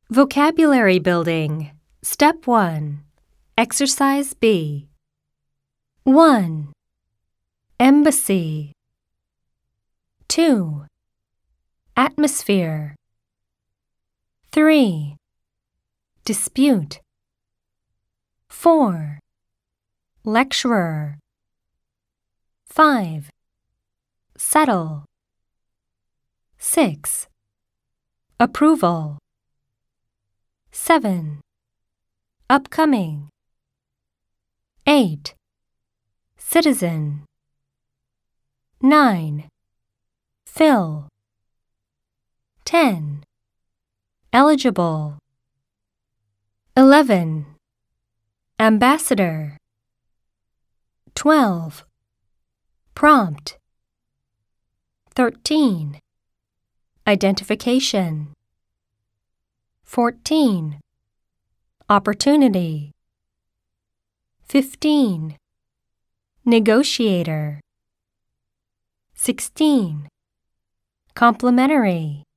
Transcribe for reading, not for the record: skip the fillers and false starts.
Vocabulary Building. Step 1. Exercise B. 1. Embassy. 2. Atmosphere. 3. Dispute. 4. Lecturer. 5. Settle. 6. Approval. 7. Upcoming. 8. Citizen. 9. Fill. 10. Eligible. 11. Ambassador. 12. Prompt. 13. Identification. 14. Opportunity. 15. Negotiator. 16. Complementary.